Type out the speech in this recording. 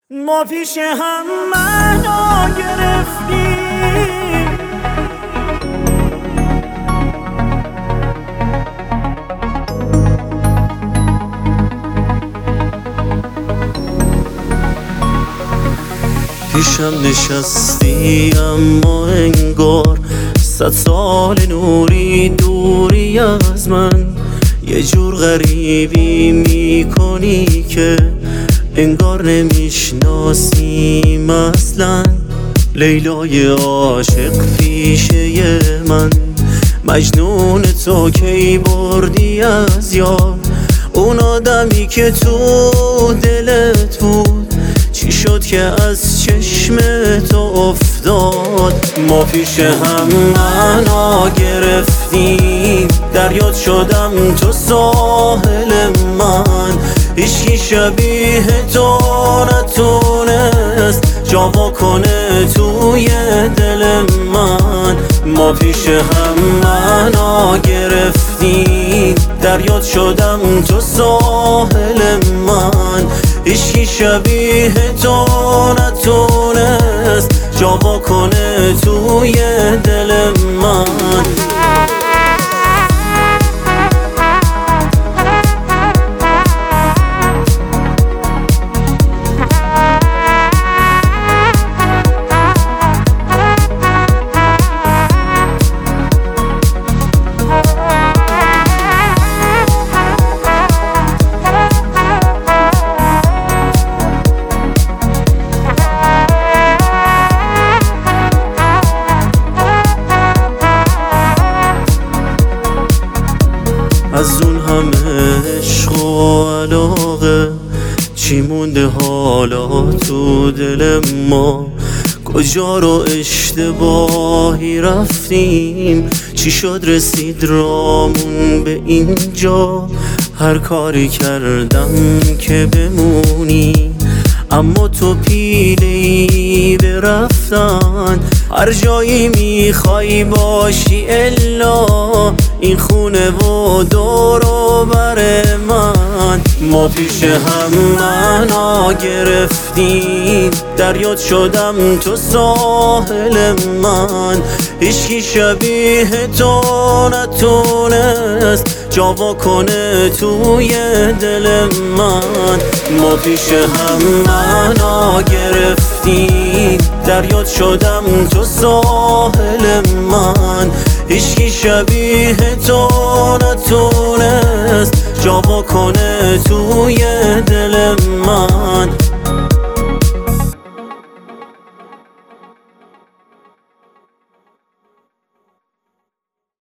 ما پیش هم معنا گرفتیم، پیشم نشستی اما انگار 100 سال نوری دوری از من. یه جور غریبی میکنی که انگار نمیشناسیم اصلا. لیلای عاشق پیشه من، مجنون تو کی بردی از یاد؟ اون آدمی که تو دلت بود چی شد که از چشم تو افتاد؟ ما پیش هم معنا گرفتیم، دریات شدم تو ساحل من. هیچکی شبیه تو نتونست جا کنه توی دل من. ما پیش هم معنا گرفتیم، دریات شدم تو ساحل من. هیچکی شبیه تو نتونست جا کنه توی دل من. از اون همه عشق و علاقه چی مونده حالا تو دل ما؟ کجا رو اشتباهی رفتیم؟ چی شد رسید رامون به اینجا؟ هر کاری کردم که بمونی، اما تو پیله‌ای به رفتن. هر جایی میخوای باشی الا این خونه و دور و بر من. ما پیش هم معنا گرفتیم، دریات شدم تو ساحل من. هیچکی شبیه تو نتونست جا کنه توی دل من. ما پیش هم معنا گرفتیم، دریات شدم تو ساحل من. هیچکی شبیه تو نتونست جا کنه توی دل من.